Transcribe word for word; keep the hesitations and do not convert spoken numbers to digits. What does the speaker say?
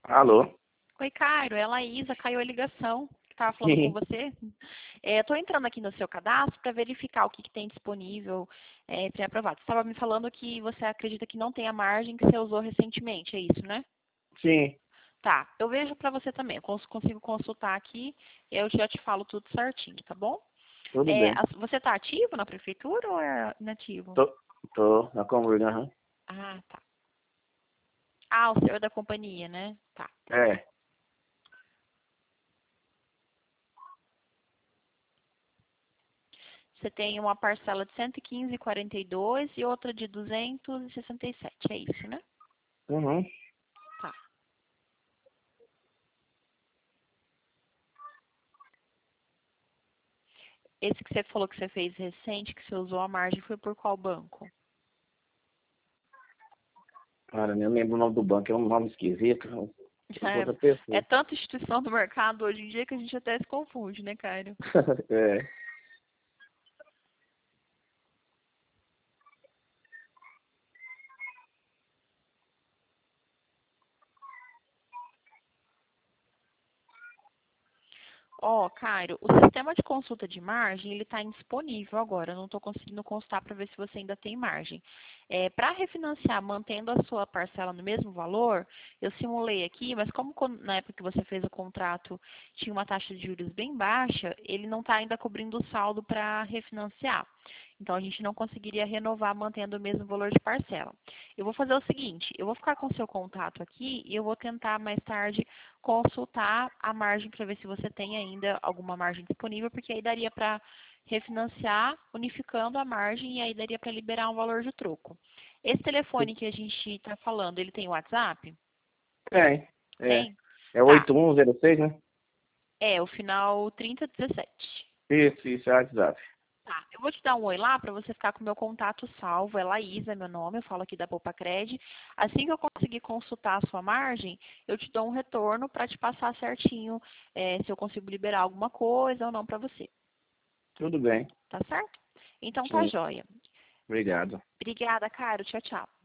Alô? Oi, Cairo, é a Laísa, caiu a ligação. Estava falando com Sim, você. Estou entrando aqui no seu cadastro para verificar o que, que tem disponível é, pré-aprovado. Você estava me falando que você acredita que não tem a margem que você usou recentemente, é isso, né? sim, Tá, eu vejo para você também. Eu cons- consigo consultar aqui e eu já te falo tudo certinho, tá bom? tudo É, bem. as- você está ativo na prefeitura ou é inativo? Tô, tô na Comburg, aham. Ah, tá. Ah, o senhor é da companhia, né? Tá. É, Você tem uma parcela de cento e quinze e quarenta e dois e outra de duzentos e sessenta e sete, é isso, né? uhum. Tá. Esse que você falou que você fez recente, que você usou a margem, foi por qual banco? Cara, nem lembro o nome do banco, é um nome esquisito. Foi com outra É, é pessoa. tanta instituição do mercado hoje em dia que a gente até se confunde, né, Caio? É, Ó, Cairo, o sistema de consulta de margem, ele está indisponível agora. Eu não estou conseguindo consultar para ver se você ainda tem margem. É, para refinanciar, mantendo a sua parcela no mesmo valor, eu simulei aqui, mas como quando- na época que você fez o contrato tinha uma taxa de juros bem baixa, ele não está ainda cobrindo o saldo para refinanciar. Então, a gente não conseguiria renovar mantendo o mesmo valor de parcela. Eu vou fazer o seguinte, eu vou ficar com o seu contato aqui e eu vou tentar mais tarde consultar a margem para ver se você tem ainda alguma margem disponível, porque aí daria para refinanciar, unificando a margem e aí daria para liberar um valor de troco. Esse telefone que a gente está falando, ele tem WhatsApp? é, é. Tem? É Tá. oito um zero seis, né? É, o final trinta dezessete. Isso, isso, é WhatsApp. Tá, eu vou te dar um oi lá para você ficar com o meu contato salvo. É Laísa, meu nome, eu falo aqui da Poupa Cred. Assim que eu conseguir consultar a sua margem, eu te dou um retorno para te passar certinho é, se eu consigo liberar alguma coisa ou não para você. Tudo bem, Tá certo? Então tá sim. joia. Obrigado. Obrigada, Caro. Tchau, tchau.